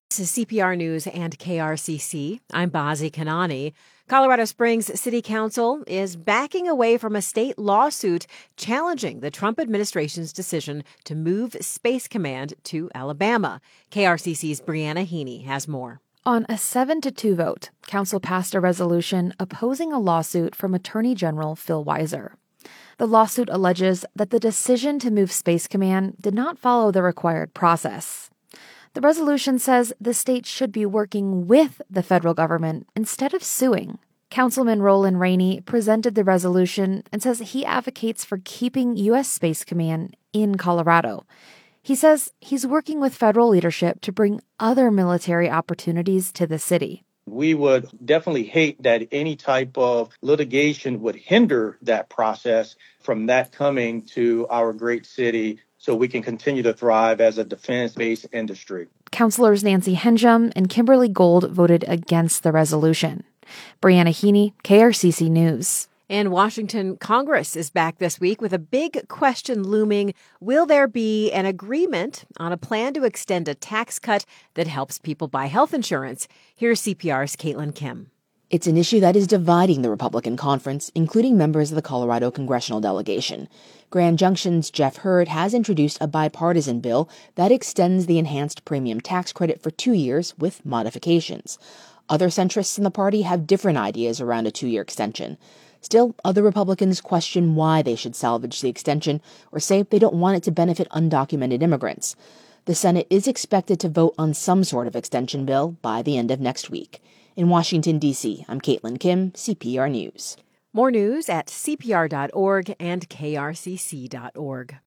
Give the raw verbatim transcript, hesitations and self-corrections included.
This is C P R News and K R C C. I'm Bazi Kanani. Colorado Springs City Council is backing away from a state lawsuit challenging the Trump administration's decision to move Space Command to Alabama. K R C C's Brianna Heaney has more. On a seven to two vote, Council passed a resolution opposing a lawsuit from Attorney General Phil Weiser. The lawsuit alleges that the decision to move Space Command did not follow the required process. The resolution says the state should be working with the federal government instead of suing. Councilman Roland Rainey presented the resolution and says he advocates for keeping U S Space Command in Colorado. He says he's working with federal leadership to bring other military opportunities to the city. We would definitely hate that any type of litigation would hinder that process from that coming to our great city so we can continue to thrive as a defense-based industry. Councilors Nancy Henjum and Kimberly Gold voted against the resolution. Brianna Heaney, K R C C News. In Washington, Congress is back this week with a big question looming. Will there be an agreement on a plan to extend a tax cut that helps people buy health insurance? Here's C P R's Caitlin Kim. It's an issue that is dividing the Republican conference, including members of the Colorado congressional delegation. Grand Junction's Jeff Hurd has introduced a bipartisan bill that extends the enhanced premium tax credit for two years with modifications. Other centrists in the party have different ideas around a two-year extension. Still, other Republicans question why they should salvage the extension or say they don't want it to benefit undocumented immigrants. The Senate is expected to vote on some sort of extension bill by the end of next week. In Washington, D C, I'm Caitlin Kim, C P R News. More news at C P R dot org and K R C C dot org.